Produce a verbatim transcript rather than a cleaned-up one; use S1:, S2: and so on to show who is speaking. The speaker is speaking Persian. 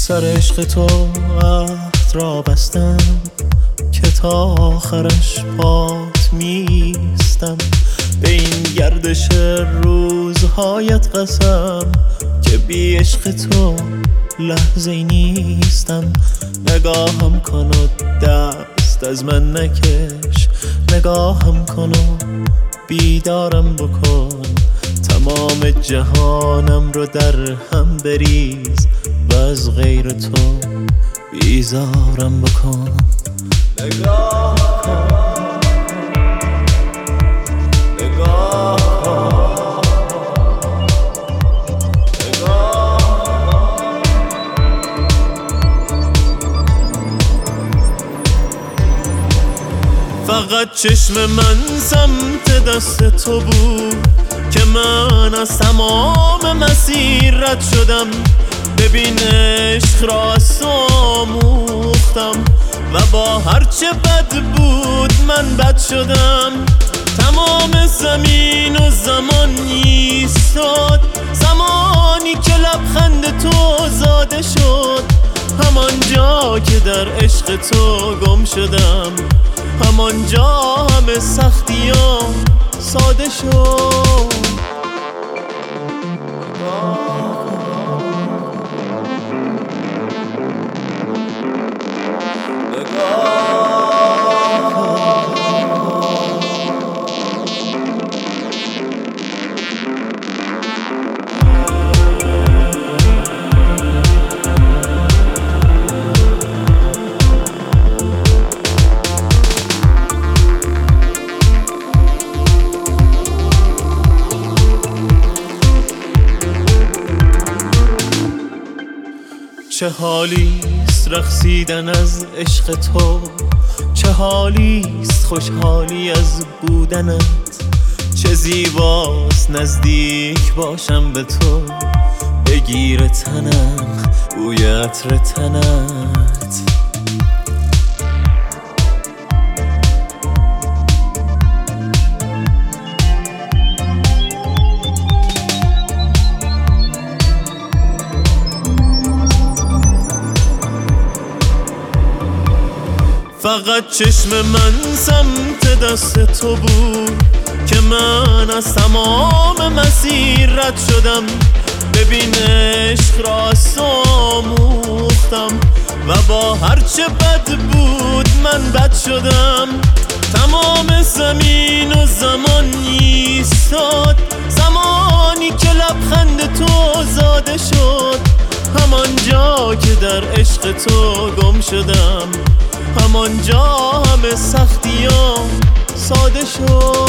S1: سر عشق تو عهد را بستم که تا آخرش پات میستم. به این گردش روزهایت قسم که بی عشق تو لحظه‌ای نیستم. نگاهم کن و دست از من نکش، نگاهم کن و بیدارم بکن. تمام جهانم رو در هم بریز و از غیر تو بیزارم بکن. نگاه کن، نگاه کن، نگاه. فقط چشم من سمت دست تو بود که من از تمام مسیر رد شدم. ببین عشق را از تو آموختم و با هرچه بد بود من بد شدم. تمام زمین و زمان ایستاد زمانی که لبخند تو زاده شد. همان جا که در عشق تو گم شدم، همان جا همه سختیام ساده شد. چه حالیست رقصیدن از عشق تو، چه حالیست خوشحالی از بودنت. چه زیباست نزدیک باشم به تو، بگیر تنم بوی عطر تنت. فقط چشم من سمت دست تو بود که من از تمام مسیر رد شدم. ببین عشق را از تو آموختم و با هرچه بد بود من بد شدم. تمام زمین و زمان ایستاد زمانی که لبخند تو زاده شد. همان جا که در عشق تو گم شدم، همان جا همه سختیام ساده شد.